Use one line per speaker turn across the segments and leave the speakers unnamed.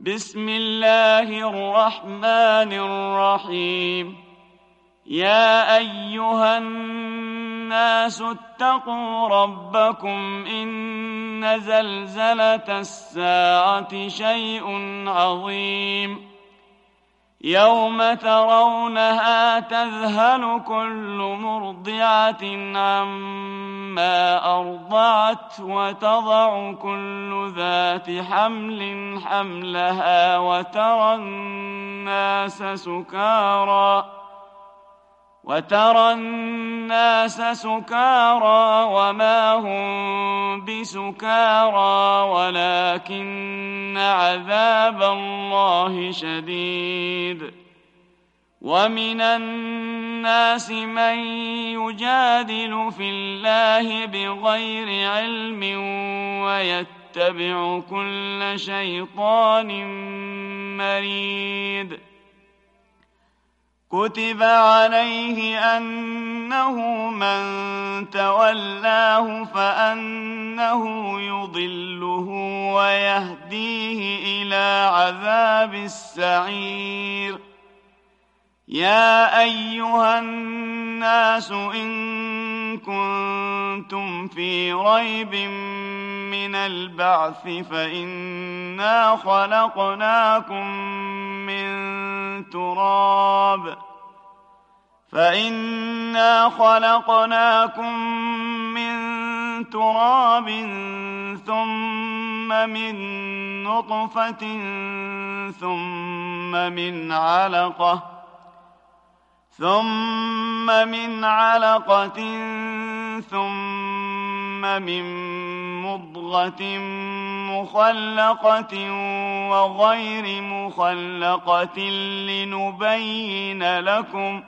بسم الله الرحمن الرحيم. يا أيها الناس اتقوا ربكم إن زلزلة الساعة شيء عظيم يوم ترونها تذهل كل مرضعة عما أرضعت وتضع كل ذات حمل حملها وترى الناس سكارى وما هم بسكارى ولكن عذاب الله شديد. ومن الناس من يجادل في الله بغير علم ويتبع كل شيطان مريد. كتب عليه أنه من تولاه فأنه يضله ويهديه إلى عذاب السعير. يا أيها الناس إن كنتم في ريب من البعث فإنا خلقناكم من تراب ثم من نطفة ثم من علقة ثم من مضغة مخلقة وغير مخلقة لنبين لكم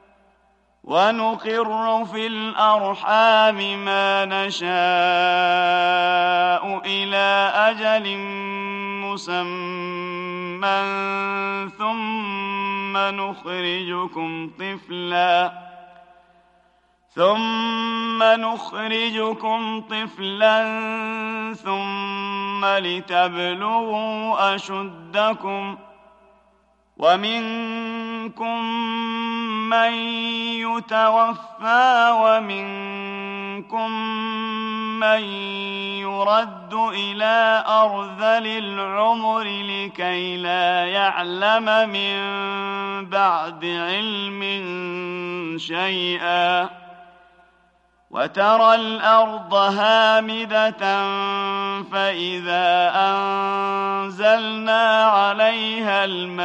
ونقر في الأرحام ما نشاء إلى أجل مسمى ثم نخرجكم طفلا ثم لتبلغوا أشدكم ومنكم من يتوفى ومنكم من يرد إلى أرذل العمر لكي لا يعلم من بعد علم شيئا. وترى الأرض هامدة فإذا أنزلنا عليها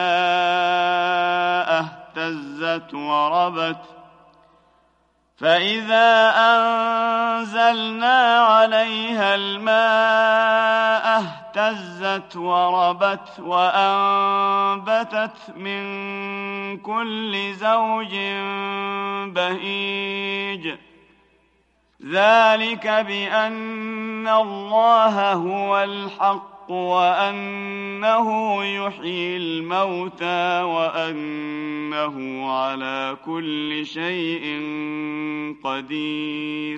الماء اهتزت وربت وأنبتت من كل زوج بهيج. ذلك بأن الله هو الحق وأنه يحيي الموتى وأنه على كل شيء قدير.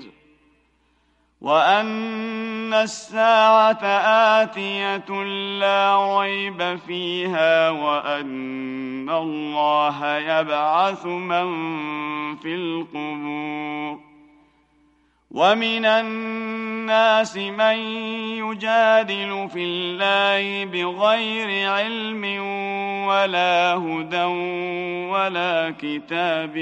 وأن الساعة آتية لا ريب فيها وأن الله يبعث من في القبور. ومن الناس من يجادل في الله بغير علم ولا هدى ولا كتاب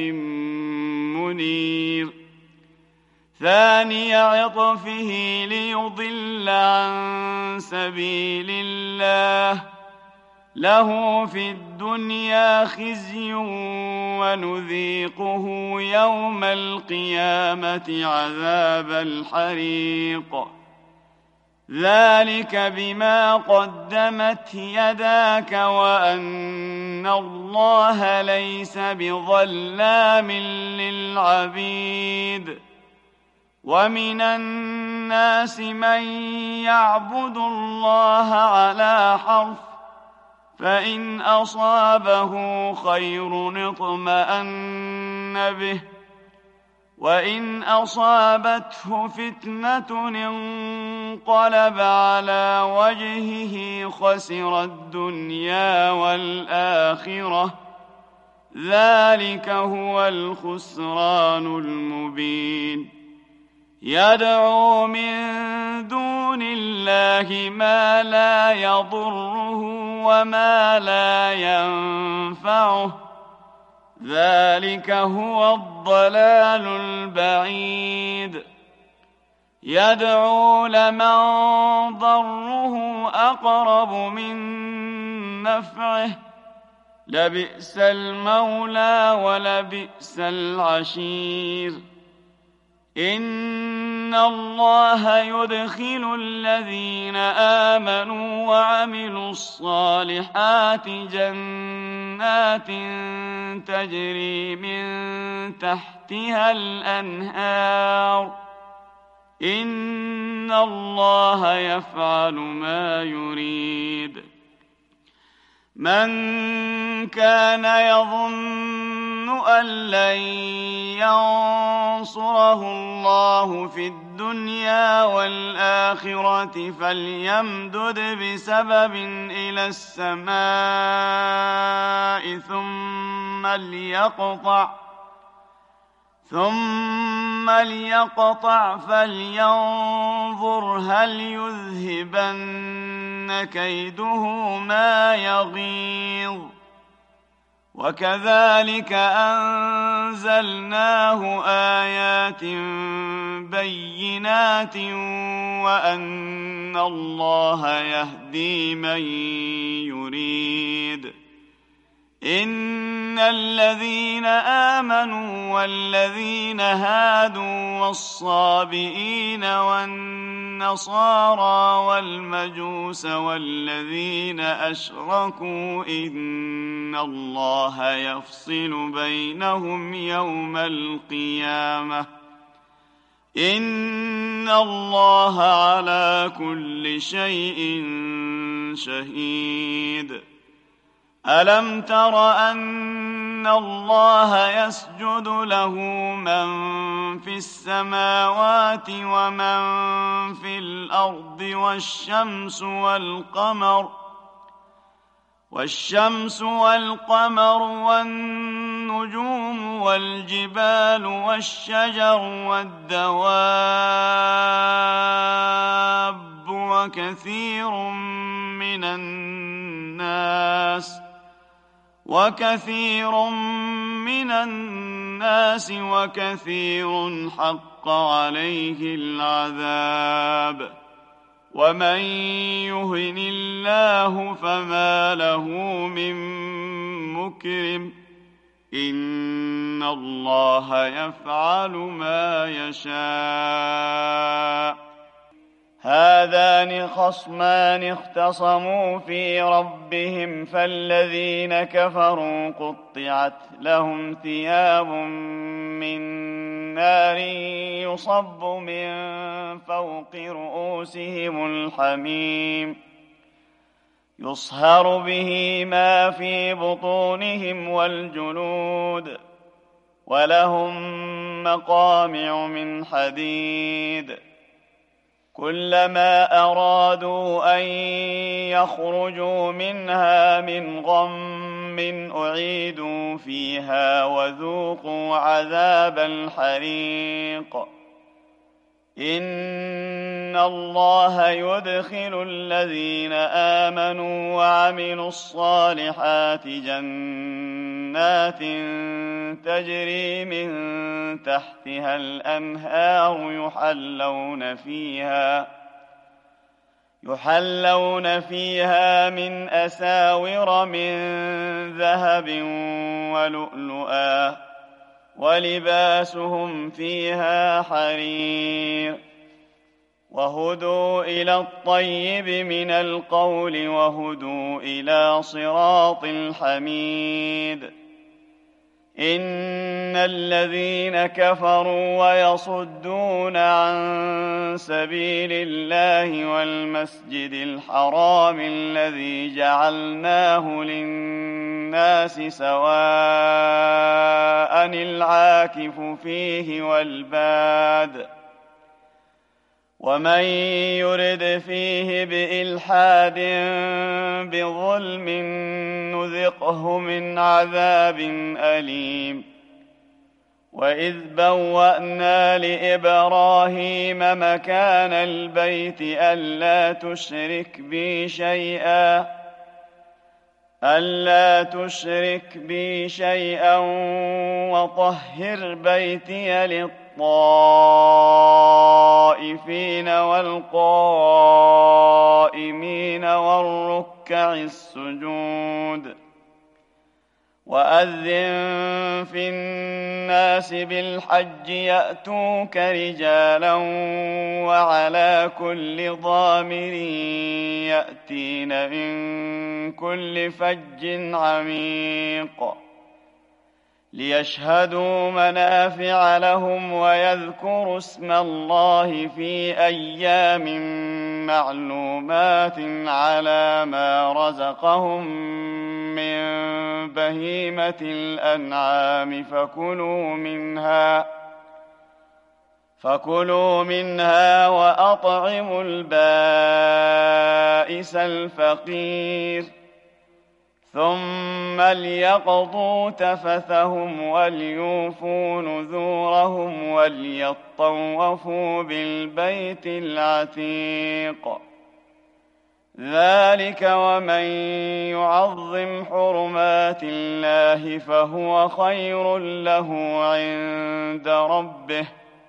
منير. ثاني عطفه ليضل عن سبيل الله له في الدنيا خزي ونذيقه يوم القيامة عذاب الحريق. ذلك بما قدمت يداك وأن الله ليس بظلام للعبيد. ومن الناس من يعبد الله على حرف فإن أصابه خير اطمأن به وإن أصابته فتنة انقلب على وجهه خسر الدنيا والآخرة ذلك هو الخسران المبين يدعو من دون الله ما لا يضره وما لا ينفعه ذلك هو الضلال البعيد يدعو لمن ضره أقرب من نفعه لبئس المولى ولبئس العشير إن الله يدخل الذين آمنوا وعملوا الصالحات جنات تجري من تحتها الأنهار إن الله يفعل ما يريد من كان يظن أن لن ينصره الله في الدنيا والآخرة فليمدد بسبب إلى السماء ثم ليقطع فلينظر هل يذهبن كيده ما يغيظ وكذلك أنزلناه آيات بينات وأن الله يهدي من يريد إن الذين آمنوا والذين هادوا والصابئين والنصارى والمجوس والذين أشركوا إن الله يفصل بينهم يوم القيامة إن الله على كل شيء شهيد ألم تر أن الله يسجد له من في السماوات ومن في الأرض والشمس والقمر والنجوم والجبال والشجر والدواب وكثير من الناس وكثير حق عليه العذاب ومن يهن الله فما له من مكرم إن الله يفعل ما يشاء هذان خصمان اختصموا في ربهم فالذين كفروا قطعت لهم ثياب من نار يصب من فوق رؤوسهم الحميم يصهر به ما في بطونهم والجلود ولهم مقامع من حديد كلما أرادوا أن يخرجوا منها من غم أعيدوا فيها وذوقوا عذاب الحريق إن الله يدخل الذين آمنوا وعملوا الصالحات جنات تجري من تحتها الأنهار يحلون فيها من أساور من ذهب ولؤلؤا ولباسهم فيها حرير وهدوا إلى الطيب من القول وهدوا إلى صراط الحميد إن الذين كفروا ويصدون عن سبيل الله والمسجد الحرام الذي جعلناه للناس سواء العاكف فيه والباد ومن يرد فيه بإلحاد بظلم نذقه من عذاب أليم وإذ بوأنا لإبراهيم مكان البيت ألا تشرك بي شيئا وطهر بيتي للطائفين والقائمين والركع السجود وأذن في الناس بالحج يأتوك رجالا وعلى كل ضامر يأتين من كل فج عميق ليشهدوا منافع لهم ويذكروا اسم الله في أيام معلومات على ما رزقهم من بهيمة الأنعام فكلوا منها وأطعموا البائس الفقير ثم ليقضوا تفثهم وليوفوا نذورهم وليطوفوا بالبيت العتيق ذلك ومن يعظم حرمات الله فهو خير له عند ربه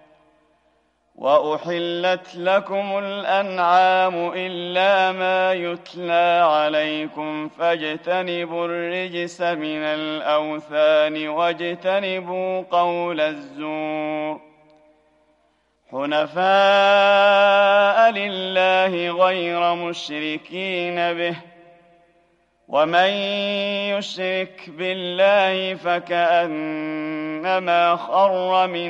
وأحلت لكم الأنعام إلا ما يتلى عليكم فاجتنبوا الرجس من الأوثان واجتنبوا قول الزور حنفاء لله غير مشركين به ومن يشرك بالله فكأنما خر من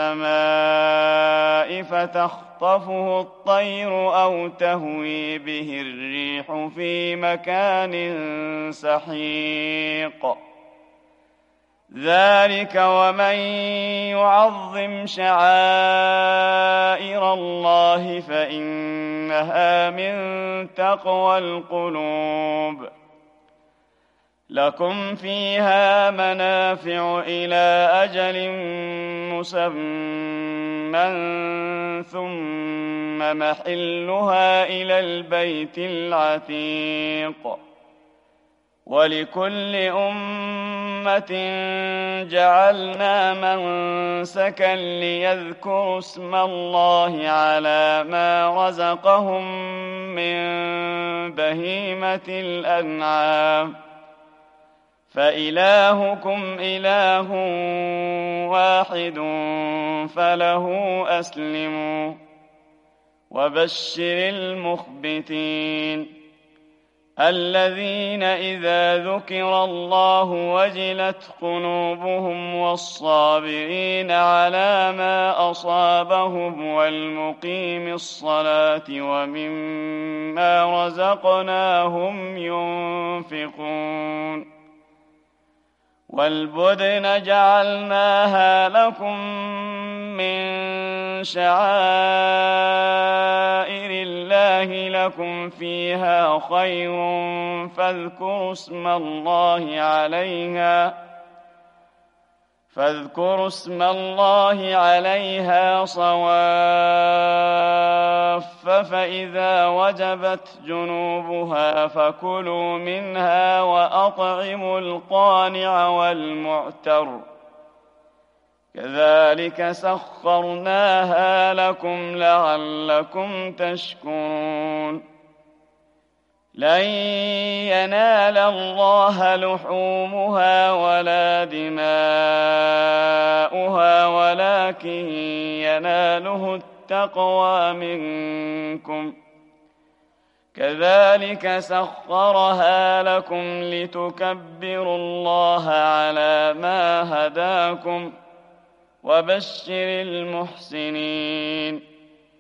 السماء فتخطفه الطير أو تهوي به الريح في مكان سحيق ذلك ومن يعظم شعائر الله فإنها من تقوى القلوب لكم فيها منافع إلى أجل مسمى ثم محلها إلى البيت العتيق ولكل أمة جعلنا منسكا ليذكروا اسم الله على ما رزقهم من بهيمة الأنعام فإلهكم إله واحد فله أسلموا وبشر المخبتين الذين إذا ذكر الله وجلت قلوبهم والصابرين على ما أصابهم والمقيم الصلاة ومما رزقناهم ينفقون والبدن جعلناها لكم من شعائر الله لكم فيها خير فاذكروا اسم الله عليها صواف فإذا وجبت جنوبها فكلوا منها وأطعموا القانع والمعتر كذلك سخرناها لكم لعلكم تشكرون لن ينال الله لحومها ولا دماؤها ولكن يناله التقوى منكم كذلك سخرها لكم لتكبروا الله على ما هداكم وبشر المحسنين.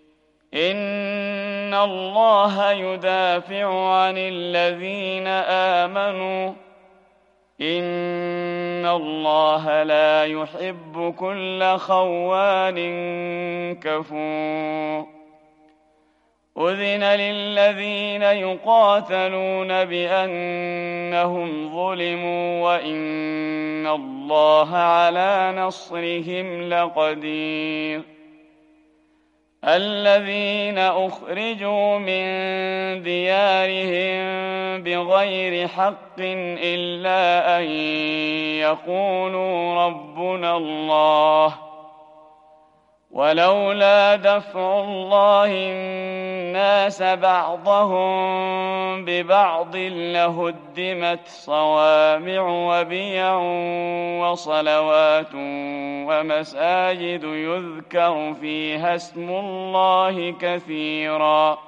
إن الله يدافع عن الذين آمنوا إن الله لا يحب كل خوان كفور. أذن للذين يقاتلون بأنهم ظلموا وإن الله على نصرهم لقدير. الذين أخرجوا من ديارهم بغير حق إلا أن يقولوا ربنا الله ولولا دفع الله الناس بعضهم ببعض لهدمت صوامع وبيع وصلوات ومساجد يذكر فيها اسم الله كثيرا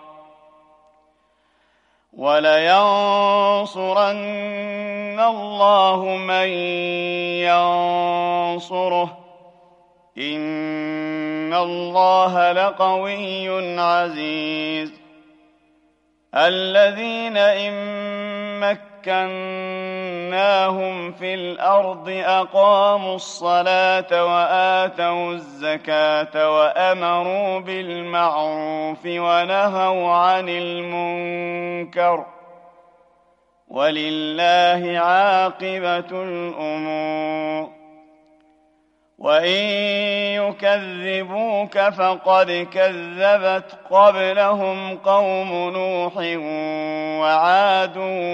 ولينصرن الله من ينصره إن الله لقوي عزيز. الذين إن مكناهم في الأرض أقاموا الصلاة وآتوا الزكاة وأمروا بالمعروف ونهوا عن المنكر ولله عاقبة الأمور. وإن يكذبوك فقد كذبت قبلهم قوم نوح وعاد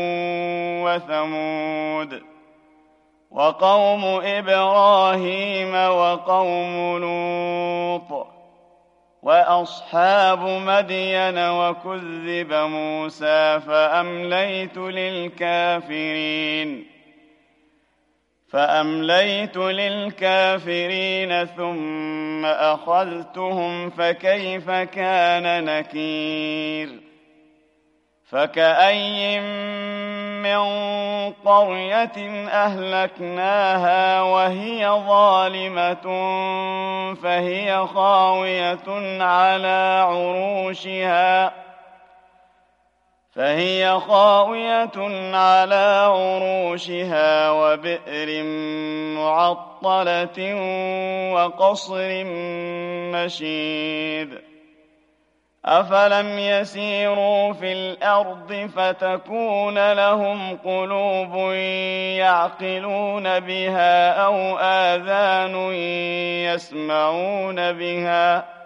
وثمود وقوم إبراهيم وقوم لوط وأصحاب مدين وكذب موسى فأمليت للكافرين ثم أخذتهم فكيف كان نكير. فكأي من قرية أهلكناها وهي ظالمة فهي خاوية على عروشها وبئر معطلة وقصر مشيد. أفلم يسيروا في الأرض فتكون لهم قلوب يعقلون بها أو آذان يسمعون بها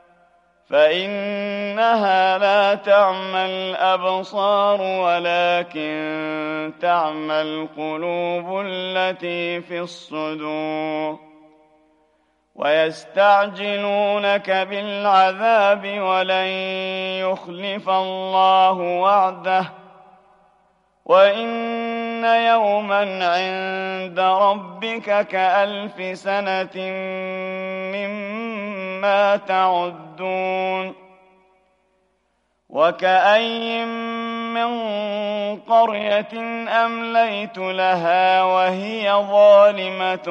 فإنها لا تعمى الأبصار ولكن تعمى القلوب التي في الصدور. ويستعجلونك بالعذاب ولن يخلف الله وعده وإن يوما عند ربك كألف سنة مما تعدون. وكأي من قرية أمليت لها وهي ظالمة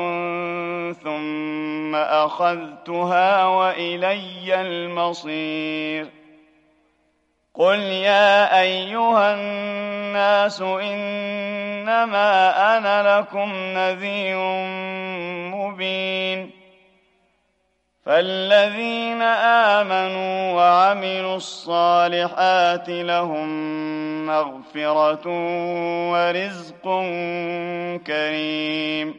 ثم أخذتها وإلي المصير. قل يا أيها الناس إنما أنا لكم نذير مبين. فالذين آمنوا وعملوا الصالحات لهم مغفرة ورزق كريم.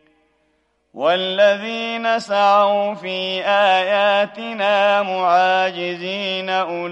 والذين سعوا في آياتنا معاجزين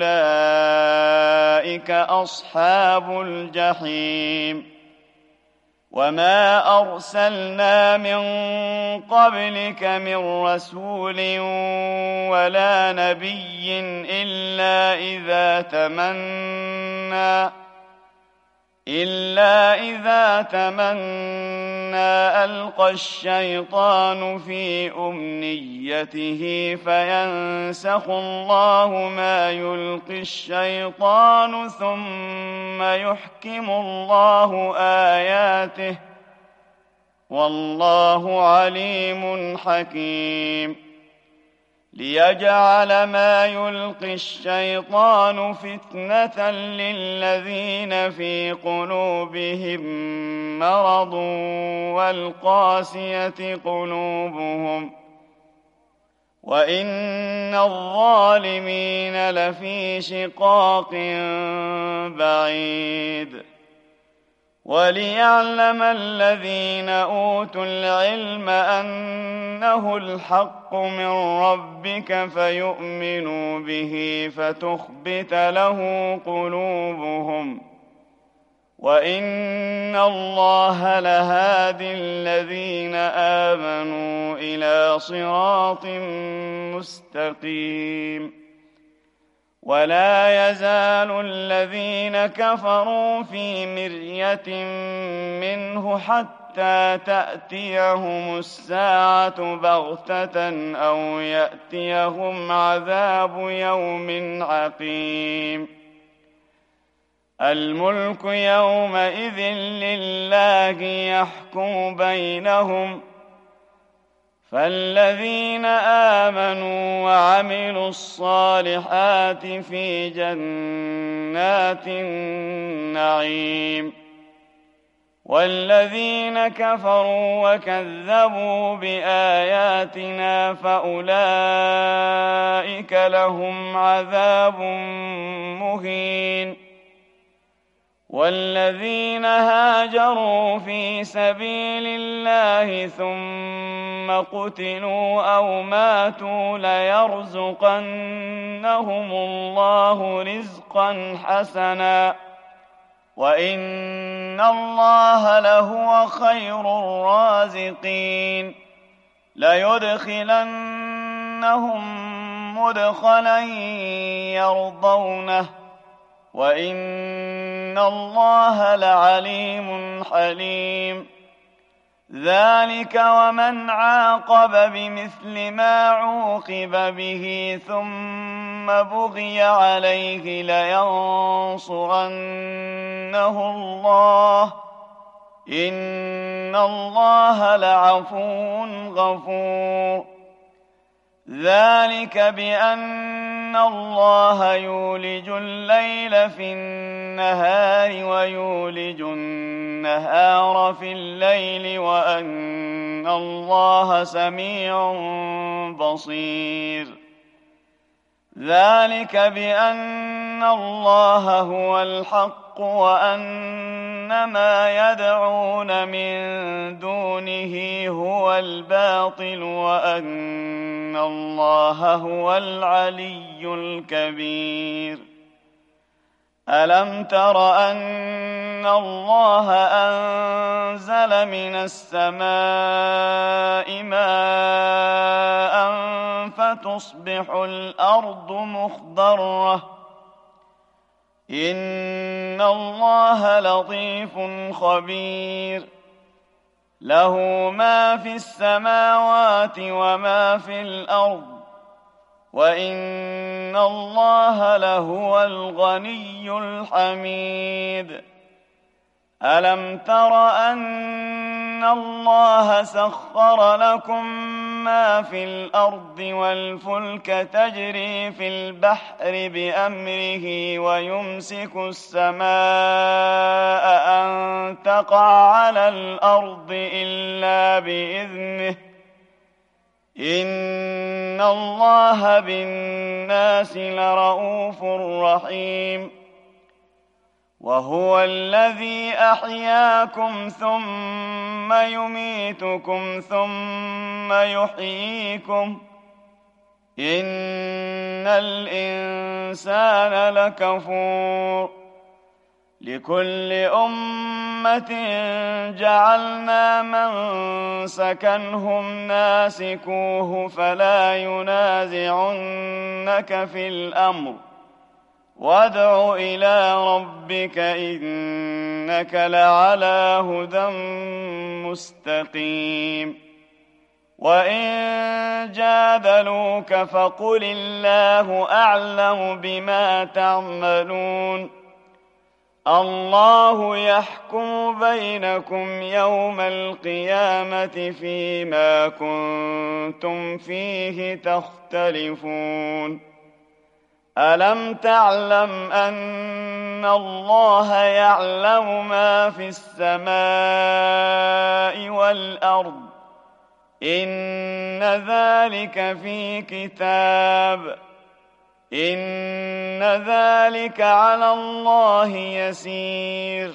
أولئك أصحاب الجحيم. وما أرسلنا من قبلك من رسول ولا نبي إلا إلا إذا تمنى ألقى الشيطان في أمنيته فينسخ الله ما يلقي الشيطان ثم يحكم الله آياته والله عليم حكيم ليجعل ما يلقي الشيطان فتنة للذين في قلوبهم مرض والقاسية قلوبهم وإن الظالمين لفي شقاق بعيد وليعلم الذين أوتوا العلم أنه الحق من ربك فيؤمنوا به فتخبت له قلوبهم وإن الله لهادي الذين آمنوا إلى صراط مستقيم ولا يزال الذين كفروا في مرية منه حتى تأتيهم الساعة بغتة أو يأتيهم عذاب يوم عقيم الملك يومئذ لله يحكم بينهم فالذين آمنوا وعملوا الصالحات في جنات النعيم والذين كفروا وكذبوا بآياتنا فأولئك لهم عذاب مهين والذين هاجروا في سبيل الله ثم قتلوا أو ماتوا ليرزقنهم الله رزقا حسنا وإن الله لهو خير الرازقين ليدخلنهم مدخلا يرضونه وإن الله لعليم حليم ذلك ومن عاقب بمثل ما عوقب به ثم بغي عليه لينصرنه الله إن الله لعفو غفور ذلك بأن الله يولج الليل في النهار ويولج النهار في الليل وأن الله سميع بصير ذلك بأن الله هو الحق وأن ما يدعون من دونه هو الباطل وأن الله هو العلي الكبير ألم تر أن الله أنزل من السماء ماء فتصبح الأرض مخضرة إن الله لطيف خبير له ما في السماوات وما في الأرض وإن الله لهو الغني الحميد ألم تر أن الله سخر لكم ما في الأرض والفلك تجري في البحر بأمره ويمسك السماء أن تقع على الأرض إلا بإذنه إن الله بالناس لرءوف رحيم وهو الذي أحياكم ثم يميتكم ثم يحييكم إن الإنسان لكفور لكل أمة جعلنا منسكنهم ناسكوه فلا ينازعنك في الأمر وادع إلى ربك إنك لعلى هدى مستقيم وإن جادلوك فقل الله أعلم بما تعملون الله يحكم بينكم يوم القيامة فيما كنتم فيه تختلفون ألم تعلم أن الله يعلم ما في السماء والأرض إن ذلك في كتاب إن ذلك على الله يسير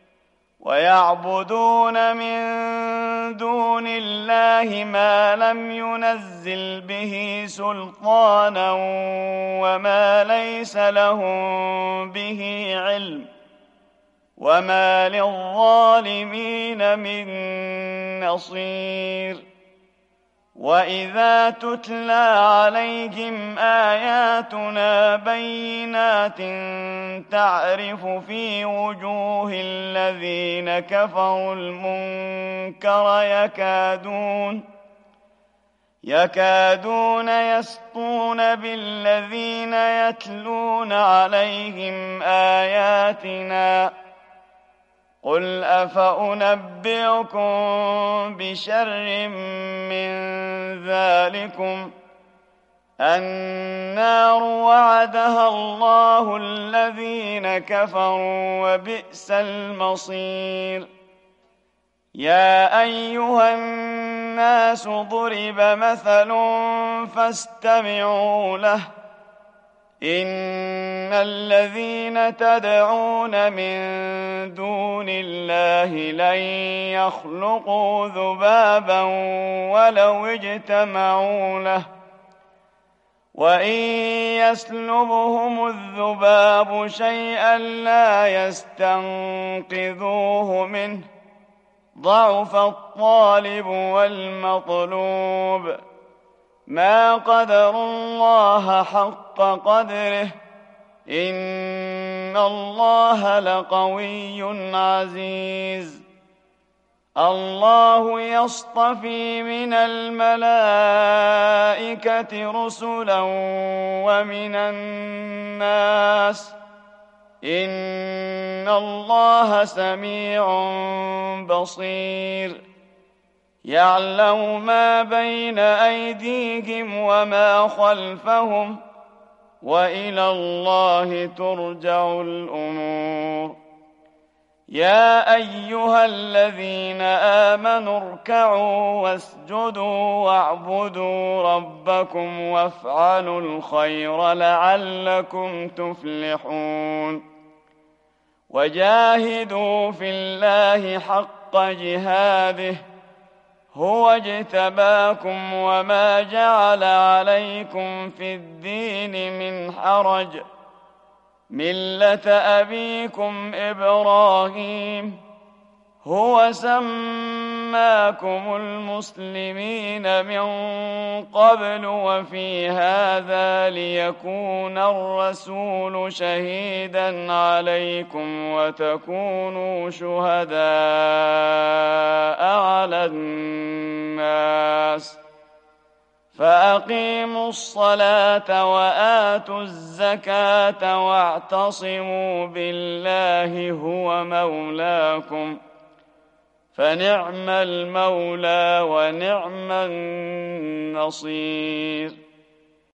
ويعبدون من دون الله ما لم ينزل به سلطانا وما ليس لهم به علم وما للظالمين من نصير وإذا تتلى عليهم آياتنا بينات تعرف في وجوه الذين كفروا المنكر يكادون يسطون بالذين يتلون عليهم آياتنا قل أفأنبئكم بشر من ذلكم النار وعدها الله الذين كفروا وبئس المصير يا أيها الناس ضرب مثل فاستمعوا له إن الذين تدعون من دون الله لن يخلقوا ذبابا ولو اجتمعوا له وإن يسلبهم الذباب شيئا لا يستنقذوه منه ضعف الطالب والمطلوب ما قدروا الله حق قدره إن الله لقوي عزيز الله يصطفي من الملائكة رسلا ومن الناس إن الله سميع بصير يعلم ما بين أيديهم وما خلفهم وإلى الله ترجع الأمور يا أيها الذين آمنوا اركعوا واسجدوا واعبدوا ربكم وافعلوا الخير لعلكم تفلحون وجاهدوا في الله حق جهاده هو اجتباكم وما جعل عليكم في الدين من حرج ملة أبيكم إبراهيم هو سماكم المسلمين من قبل وفي هذا ليكون الرسول شهيدا عليكم وتكونوا شهداء على الناس فأقيموا الصلاة وآتوا الزكاة واعتصموا بالله هو مولاكم فنعم المولى ونعم النصير